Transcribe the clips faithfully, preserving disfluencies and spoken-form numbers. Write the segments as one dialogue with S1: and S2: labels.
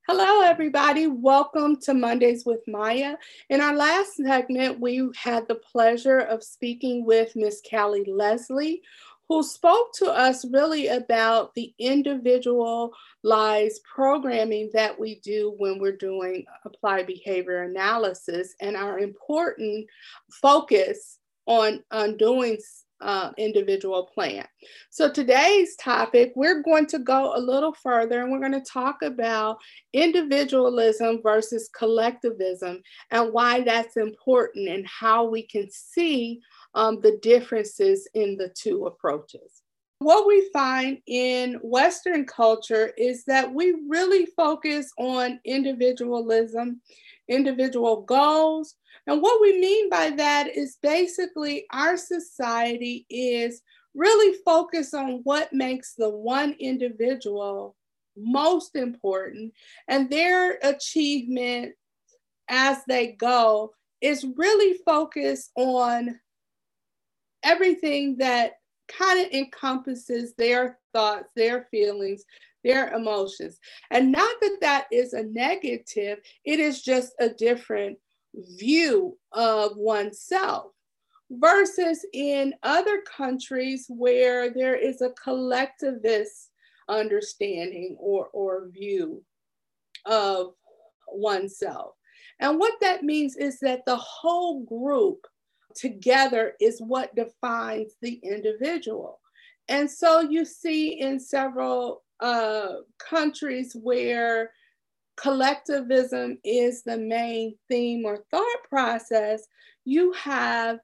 S1: Hello, everybody. Welcome to Mondays with Maya. In our last segment, we had the pleasure of speaking with Miss Callie Leslie, who spoke to us really about the individualized programming that we do when we're doing applied behavior analysis and our important focus on, on doing uh, individual plan. So today's topic, we're going to go a little further and we're going to talk about individualism versus collectivism and why that's important and how we can see um, the differences in the two approaches. What we find in Western culture is that we really focus on individualism, individual goals. And what we mean by that is basically our society is really focused on what makes the one individual most important, and their achievement as they go is really focused on everything that kind of encompasses their thoughts, their feelings, their emotions. And not that that is a negative, it is just a different view of oneself. Versus in other countries where there is a collectivist understanding or, or view of oneself. And what that means is that the whole group together is what defines the individual. And so you see in several uh, countries where collectivism is the main theme or thought process, you have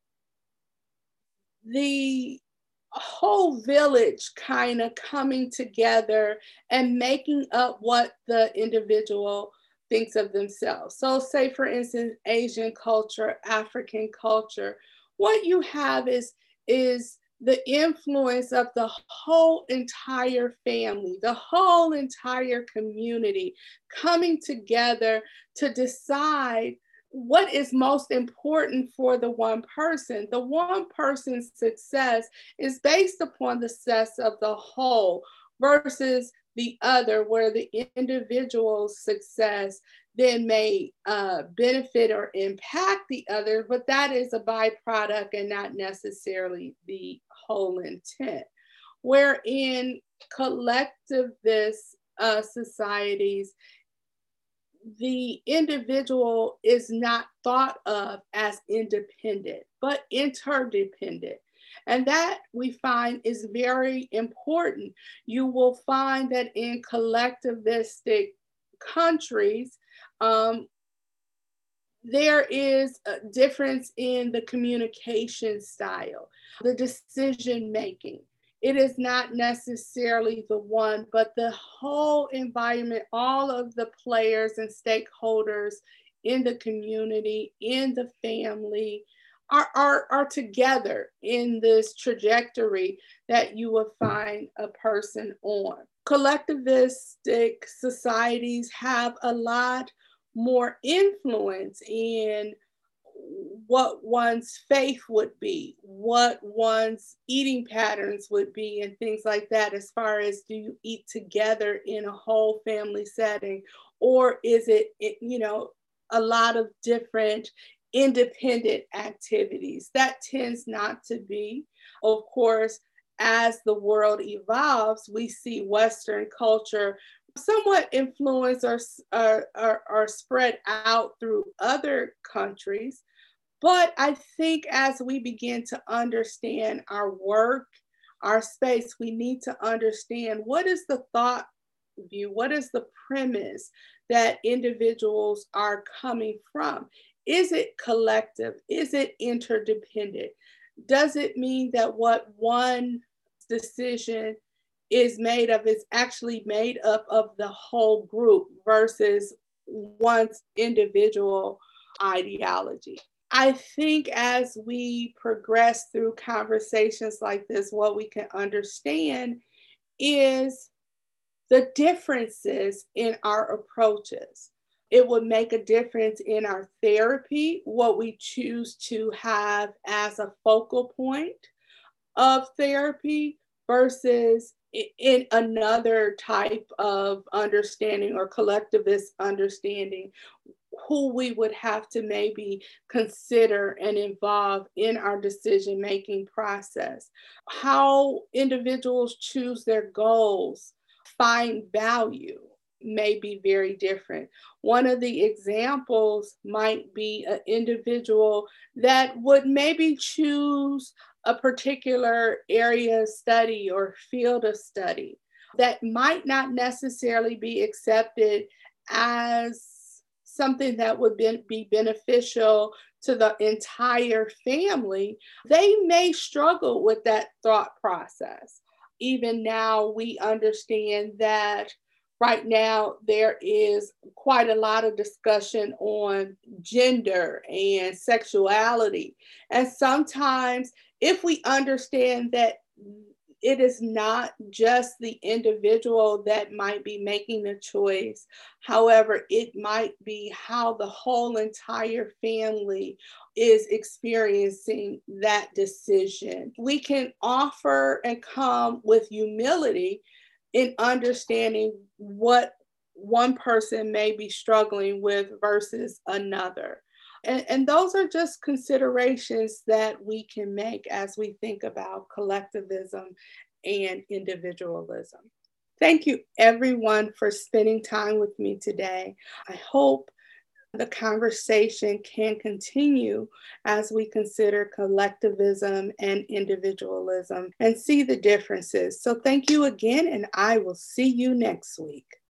S1: the whole village kind of coming together and making up what the individual thinks of themselves. So say, for instance, Asian culture, African culture, what you have is, is the influence of the whole entire family, the whole entire community coming together to decide what is most important for the one person. The one person's success is based upon the success of the whole versus the other, where the individual's success then may uh, benefit or impact the other, but that is a byproduct and not necessarily the whole intent. Where in collectivist uh, societies, the individual is not thought of as independent, but interdependent. And that we find is very important. You will find that in collectivistic countries, um, there is a difference in the communication style, the decision making. It is not necessarily the one, but the whole environment, all of the players and stakeholders in the community, in the family, are, are, are together in this trajectory that you will find a person on. Collectivistic societies have a lot more influence in what one's faith would be, what one's eating patterns would be, and things like that, as far as do you eat together in a whole family setting, or is it, it you know, a lot of different independent activities? That tends not to be. Of course, as the world evolves, we see Western culture somewhat influence or, or, or, or spread out through other countries. But I think as we begin to understand our work, our space, we need to understand what is the thought view, what is the premise that individuals are coming from. Is it collective? Is it interdependent? Does it mean that what one decision is made of is actually made up of the whole group versus one's individual ideology? I think as we progress through conversations like this, what we can understand is the differences in our approaches. It would make a difference in our therapy, what we choose to have as a focal point of therapy versus in another type of understanding or collectivist understanding, who we would have to maybe consider and involve in our decision making process. How individuals choose their goals, find value may be very different. One of the examples might be an individual that would maybe choose a particular area of study or field of study that might not necessarily be accepted as something that would be, be beneficial to the entire family. They may struggle with that thought process. Even now, we understand that right now there is quite a lot of discussion on gender and sexuality. And sometimes, if we understand that it is not just the individual that might be making the choice. However, it might be how the whole entire family is experiencing that decision. We can offer and come with humility in understanding what one person may be struggling with versus another. And, and those are just considerations that we can make as we think about collectivism and individualism. Thank you, everyone, for spending time with me today. I hope the conversation can continue as we consider collectivism and individualism and see the differences. So thank you again, and I will see you next week.